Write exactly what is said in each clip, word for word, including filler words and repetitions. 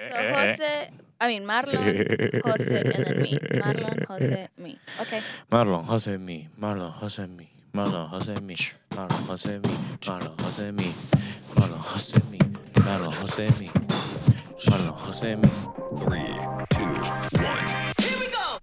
So Jose, I mean Marlon, Jose, and then me. Marlon, Jose, me. Okay. Marlon, Jose, me. Marlon, Jose, me. Marlon, Jose, me. Marlon, Jose, me. Marlon, Jose, me. Marlon, Jose, me. Marlon, Jose, me. Marlon, Jose, me. Three, two, one. Here we go.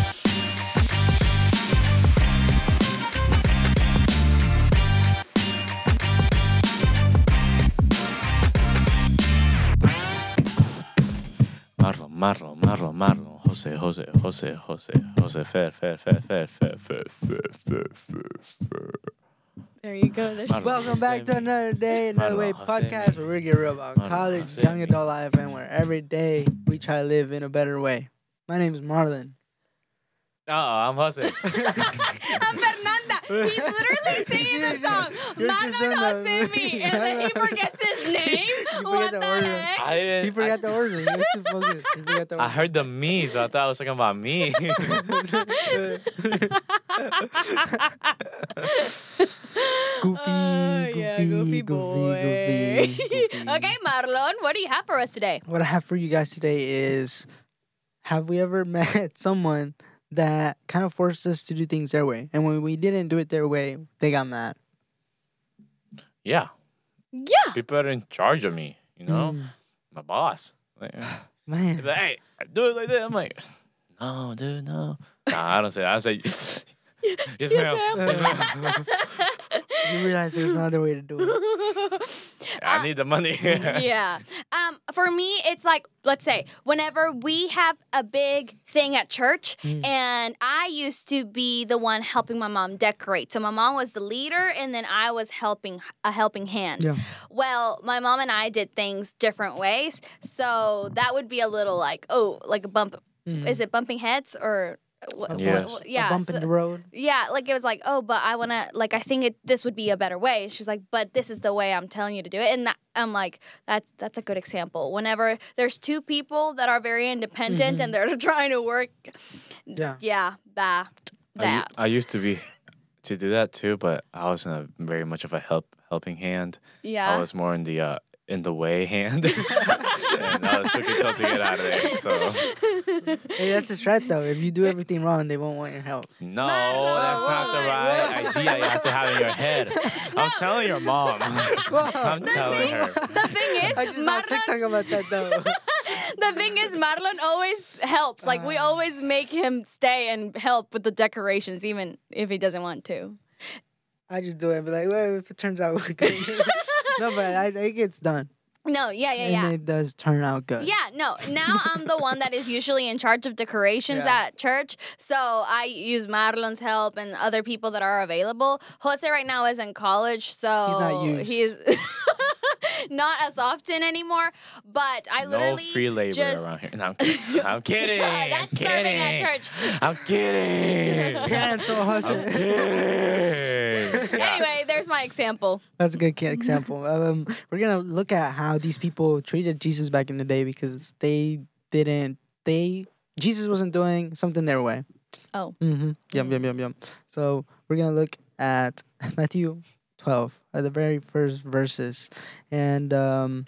Marlon, Marlon, Marlon, Marlon. Jose, Jose, Jose, Jose, Jose, Fer, Fer, Fer, Fer, Fer, Fer, Fer, Fer, Fer, Fer. There you go. There's Marlon, Welcome Jose, back to me. another day, another Marlon, way Jose, podcast me. where we get real about Marlon, college, Jose, young me. adult life, and where every day we try to live in a better way. My name is Marlon. Oh, I'm Jose. I'm Fernanda. He's literally singing the song. You're just doing Marlon the- Jose me. And then he forgets his name. forget What the the order. heck? I didn't. He forgot the order. He was too focused. He forgot the order. I heard the me, so I thought I was talking about me. Goofy, Oh, goofy, yeah, goofy goofy, boy. goofy, goofy. Okay, Marlon, what do you have for us today? What I have for you guys today is, have we ever met someone that kind of forced us to do things their way, and when we didn't do it their way, they got mad? Yeah, Yeah. people are in charge of me. You know, Mm, my boss. Like, man. He's like, hey, do it like that. I'm like, no, dude, no. Nah, I don't say that. I say, yes, ma'am. You realize there's no other way to do it. I need the money. Yeah. Um, for me, it's like, let's say, whenever we have a big thing at church, Mm. and I used to be the one helping my mom decorate. So my mom was the leader, and then I was helping a helping hand. Yeah. Well, my mom and I did things different ways, so that would be a little like, oh, like a bump. Mhm. Is it bumping heads or? What, Yes. what- A yeah. bump so- in the road. yeah, like it was like, oh, but I wanna, like, I think it this would be a better way. She was like, but this is the way I'm telling you to do it, and that, I'm like, that's that's a good example. Whenever there's two people that are very independent and they're trying to work, Yeah. yeah, that I, u- that. I used to be to do that too, but I wasn't a very much of a help helping hand. I yeah. was more in the uh, in the way hand, and I was quickly told to get out of there. So Hey, that's a threat though. If you do everything wrong, they won't want your help. no, Marlon. that's not the right idea. You have to have in your head. I'm telling your mom. I'm telling her. The thing is, I just saw a Marlon, TikTok about that though. the thing is, Marlon always helps. Like we always make him stay and help with the decorations, even if he doesn't want to. I just do it and be like, well, if it turns out good. No, but I, it gets done. No, yeah, yeah, And yeah. it does turn out good. Yeah, no. Now I'm the one that is usually in charge of decorations Yeah. at church. So I use Marlon's help and other people that are available. Jose right now is in college, so He's not used. he's not as often anymore. But I No literally free labor just around here. No, I'm kidding. I'm kidding. I'm that's serving kidding. at church. I'm kidding. Cancel I'm hustle. kidding. Yeah. Anyway, there's my example. That's a good ca- example. Um, we're gonna look at how these people treated Jesus back in the day because they didn't. They Jesus wasn't doing something their way. Oh. Mm-hmm. Yum yum yum yum. So we're gonna look at Matthew twelve, at the very first verses, and um,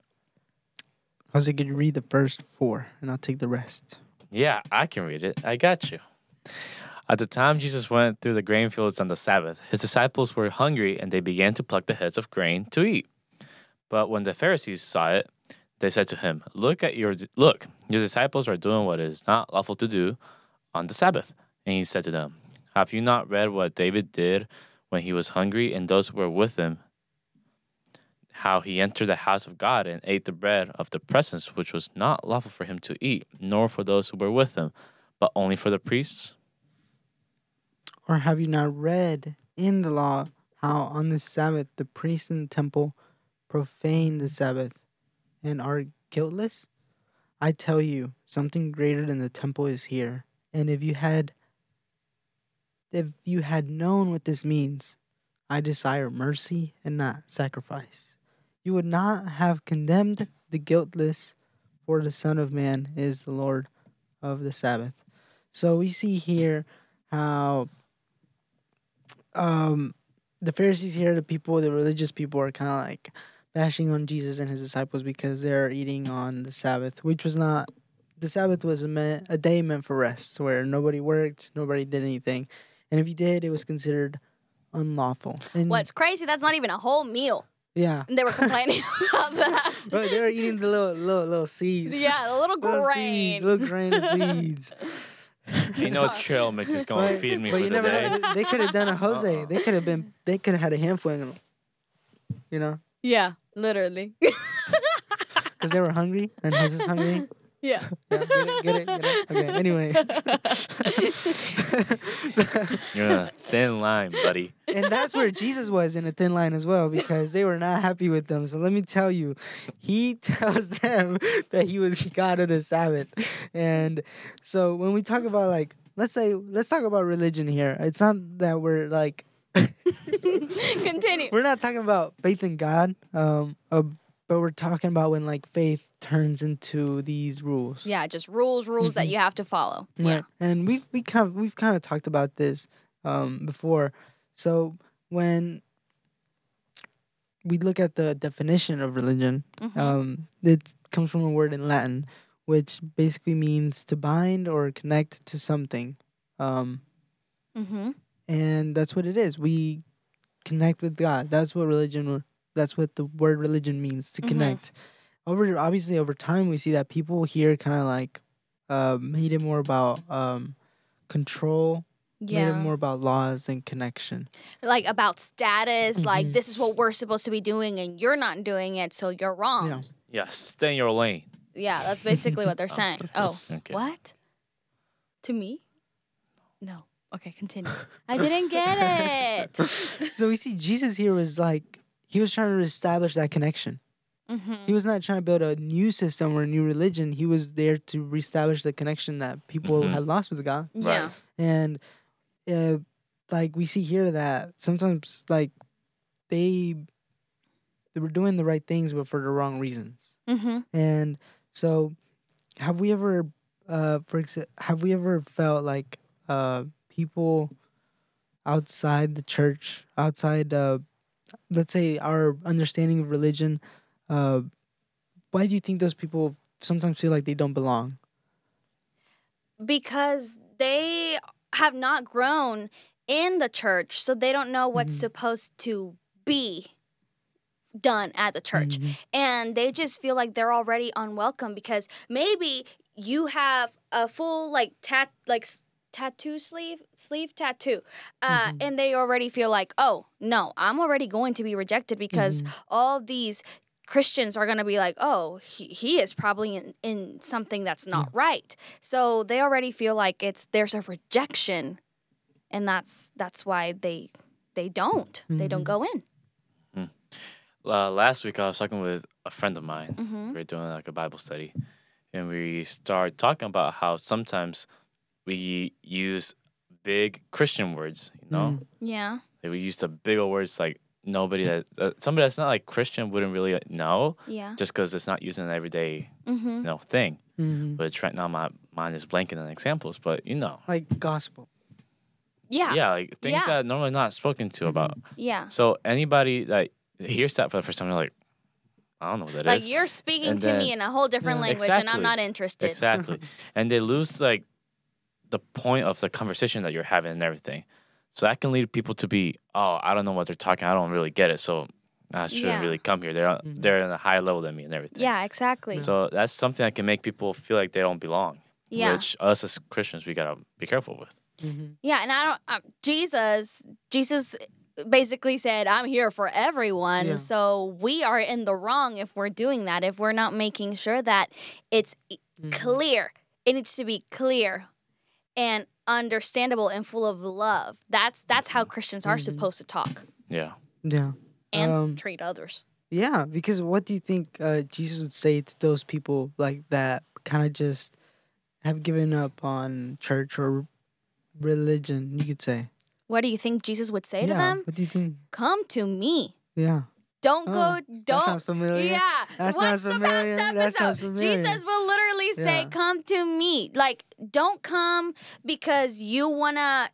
Jose, could you read the first four, and I'll take the rest. Yeah, I can read it. I got you. At the time Jesus went through the grain fields on the Sabbath, his disciples were hungry and they began to pluck the heads of grain to eat. But when the Pharisees saw it, they said to him, "Look at your look, your disciples are doing what is not lawful to do on the Sabbath." And he said to them, "Have you not read what David did when he was hungry and those who were with him, how he entered the house of God and ate the bread of the presence, which was not lawful for him to eat, nor for those who were with him, but only for the priests?" Or have you not read in the law how on the Sabbath the priests in the temple profane the Sabbath and are guiltless? I tell you, something greater than the temple is here. And if you had if you had known what this means, I desire mercy and not sacrifice, you would not have condemned the guiltless, for the Son of Man is the Lord of the Sabbath. So we see here how um, the Pharisees here, the people, the religious people, are kind of like bashing on Jesus and his disciples because they're eating on the Sabbath, which was not. The Sabbath was a, me- a day meant for rest, where nobody worked, nobody did anything, and if you did, it was considered unlawful. And What's crazy? That's not even a whole meal. yeah, And they were complaining about that. Bro, they were eating the little little little seeds. Yeah, the little little grain. seed, little grain of seeds. Ain't no trail mix is gonna But, feed me but for you the never day. know. They could have done a Jose. Uh-uh. They could have been. They could have had a handful. And, you know, Yeah, literally. because they were hungry and Jose's hungry. Yeah. Yeah, get it, get it, get it. Okay. Anyway, You're in a thin line, buddy. and that's where Jesus was in a thin line as well, because they were not happy with them. So let me tell you, he tells them that he was God of the Sabbath. And so when we talk about, like, let's say, let's talk about religion here. It's not that we're like, Continue. we're not talking about faith in God, um, uh, but we're talking about when, like, faith turns into these rules. Yeah, just rules, rules that you have to follow. Yeah. Right. And we've we kind of we've kind of talked about this um, before. So when we look at the definition of religion, Mhm. um, it comes from a word in Latin, which basically means to bind or connect to something, um, Mm-hmm. and that's what it is. We connect with God. That's what religion. That's what the word religion means, to Mhm. connect. Over obviously over time, we see that people here kind of like uh, made it more about um, control, made it Yeah. more about laws than connection. Like about status, like Mhm. this is what we're supposed to be doing and you're not doing it, so you're wrong. Yeah. Yeah, stay in your lane. Yeah, that's basically what they're saying. Oh, Okay. what? To me? No. Okay, continue. I didn't get it. So we see Jesus here was like he was trying to establish that connection. Mm-hmm. He was not trying to build a new system or a new religion. He was there to reestablish the connection that people Mhm. had lost with God. Yeah. And uh, like we see here that sometimes like they they were doing the right things but for the wrong reasons. Mm-hmm. And so have we ever uh for exa- have we ever felt like uh people outside the church, outside uh let's say our understanding of religion, uh why do you think those people sometimes feel like they don't belong? Because they have not grown in the church, so they don't know what's Mhm. supposed to be done at the church. Mhm. And they just feel like they're already unwelcome because maybe you have a full like tat like s- tattoo sleeve sleeve tattoo uh Mhm. and they already feel like, oh no, I'm already going to be rejected because all these Christians are going to be like, oh, he, he is probably in, in something that's not right. So they already feel like it's there's a rejection, and that's that's why they they don't they don't go in. Uh, last week I was talking with a friend of mine. Mm-hmm. We were doing like a Bible study, and we started talking about how sometimes we use big Christian words. You know, Yeah. like we use the big old words like nobody that uh, somebody that's not like Christian wouldn't really know, Yeah. just because it's not used in an everyday Mm-hmm. you know thing. Mhm. But right now my mind is blanking on examples. But you know, Like gospel. Yeah. yeah, like things Yeah. that are normally not spoken to about. Yeah. So anybody that hears that for the first time, they're like, I don't know what that is. Like you're speaking And to me then- in a whole different Yeah. language, and I'm Exactly. not interested. Exactly. And they lose like the point of the conversation that you're having and everything. So that can lead people to be, oh, I don't know what they're talking. I don't really get it. So I shouldn't Yeah. really come here. They're Mhm. they're in a higher level than me and everything. Yeah. Exactly. So that's something that can make people feel like they don't belong. Yeah. Which us as Christians we gotta be careful with. Mm-hmm. Yeah, and I don't. Uh, Jesus, Jesus, basically said, "I'm here for everyone." Yeah. So we are in the wrong if we're doing that. If we're not making sure that it's e- Mm-hmm. clear, it needs to be clear and understandable and full of love. That's that's how Christians are Mhm. supposed to talk Yeah. Yeah. and Um, treat others. Yeah, because what do you think uh, Jesus would say to those people like that kind of just have given up on church or religion, you could say? What do you think Jesus would say yeah. to them? What do you think? Come to me. Yeah. Don't Oh, go. That Don't. sounds familiar. Yeah. That Watch sounds the familiar. past That sounds episode. familiar. Jesus will literally say, Yeah. "Come to me." Like, don't come because you wanna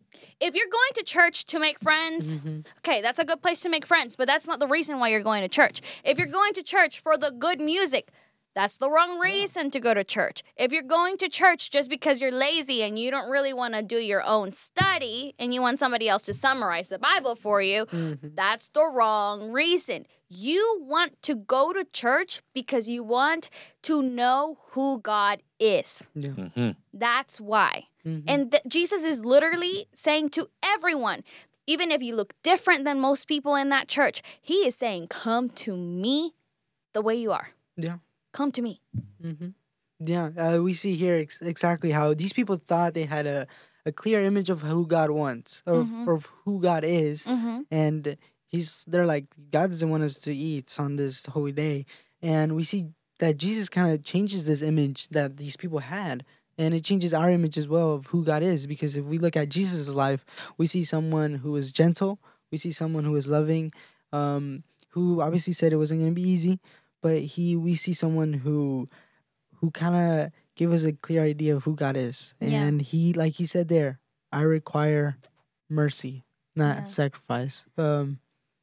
If you're going to church to make friends, Mm-hmm. okay, that's a good place to make friends, but that's not the reason why you're going to church. If you're going to church for the good music, that's the wrong reason to go to church. If you're going to church just because you're lazy and you don't really want to do your own study and you want somebody else to summarize the Bible for you, Mm-hmm. that's the wrong reason. You want to go to church because you want to know who God is. Yeah. Mhm. That's why. Mhm. And th- Jesus is literally saying to everyone, even if you look different than most people in that church, he is saying, come to me the way you are. Yeah. Come to me. Mm-hmm. Yeah, uh, we see here ex- exactly how these people thought they had a, a clear image of who God wants, of, Mhm. of who God is, Mm-hmm. and he's they're like, God doesn't want us to eat on this holy day, and we see that Jesus kind of changes this image that these people had, and it changes our image as well of who God is, because if we look at Jesus' life, we see someone who is gentle, we see someone who is loving, um, who obviously said it wasn't going to be easy, but he we see someone who who kind of gave us a clear idea of who God is. Yeah. And he, like he said there, I require mercy, not Yeah. sacrifice. Um,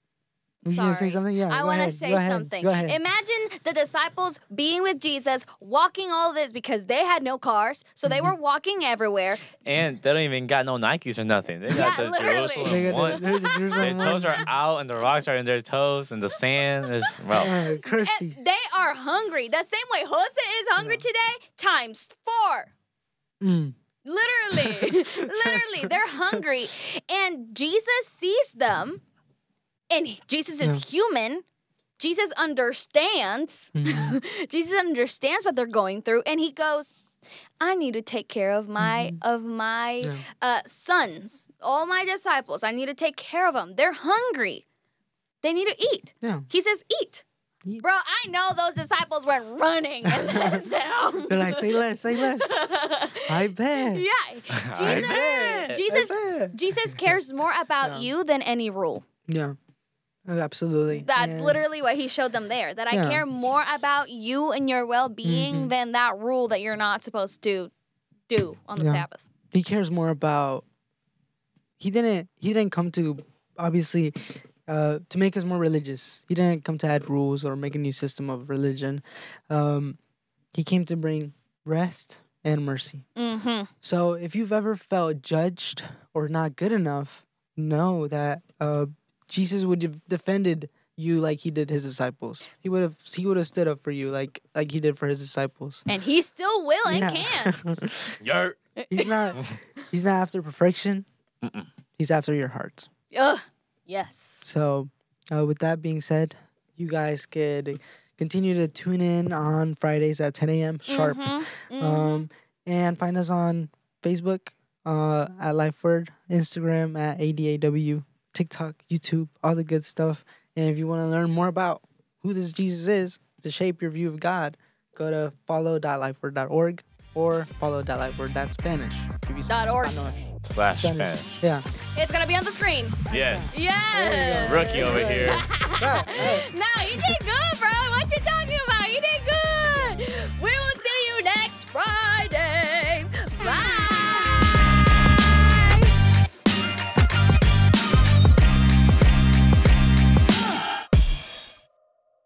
were you going to say Sorry. something? Yeah, I go want to ahead, say go ahead, something. Go ahead. Imagine the disciples being with Jesus, walking all this because they had no cars, so they Mm-hmm. were walking everywhere. And they don't even got no Nikes or nothing. They got Yeah, the literally. Jerusalem They got the- ones. the Jerusalem Their toes ones. are out and the rocks are in their toes and the sand is well. Uh, Kirsty. And they are hungry. The same way Jose is hungry today, times four. Mm. Literally. Literally. They're hungry. And Jesus sees them. And Jesus is human. Jesus understands. Jesus understands what they're going through. And he goes, I need to take care of my of my Yeah. uh, sons, all my disciples. I need to take care of them. They're hungry. They need to eat. Yeah. He says, eat. Eat. Bro, I know those disciples went running and then said, They're like, say less, say less. I bet. yeah. Jesus, bet. Jesus, I bet. Jesus cares more about you than any rule. Yeah. Uh, Absolutely. That's And- literally what he showed them there. That I Yeah. care more about you and your well-being than that rule that you're not supposed to do on the Yeah. Sabbath. he cares more about he didn't he didn't come to obviously uh to make us more religious. He didn't come to add rules or make a new system of religion. Um he came to bring rest and mercy. Mm-hmm. So if you've ever felt judged or not good enough, know that uh Jesus would have defended you like he did his disciples. He would have he would have stood up for you like like he did for his disciples. And he still will and Yeah. can. Yurt. He's not he's not after perfection. Mm-mm. He's after your heart. Ugh. Yes. So, uh, with that being said, you guys could continue to tune in on Fridays at ten a.m. sharp. Mhm. Um, and find us on Facebook uh, at LifeWord, Instagram at A D A W, TikTok, YouTube, all the good stuff. And if you want to learn more about who this Jesus is to shape your view of God, go to follow dot lifeword dot org or follow dot lifeword dot Spanish. If you speak Dot org. Spanish. Slash Spanish. Spanish. Yeah. It's gonna be on the screen. Yes. Yes. Rookie over here. No, you did good, bro. What you talking about? You did good. We will see you next Friday.